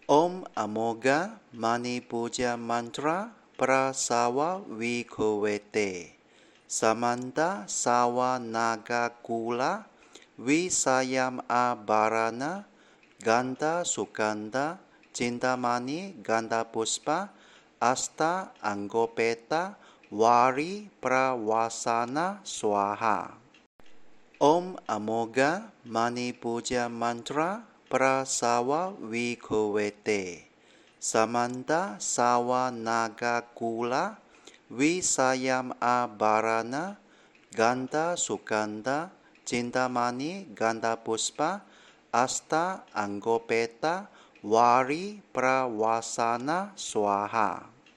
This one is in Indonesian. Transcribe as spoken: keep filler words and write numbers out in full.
Om Amoga Mani Puja Mantra Prasawa Vikhowete Samanta Sawa Naga Kula Visayam Abarana Ganta Sukanta Cintamani Ganta Puspa Asta Anggopeta Wari Prawasana Swaha. Om Amoga Mani Puja Mantra Prasawa Vikhowete Samanta Sawa Naga Kula Visayam Abarana Ganta Sukanta Cintamani Ganta Puspa Asta Anggopeta Wari Prawasana Swaha.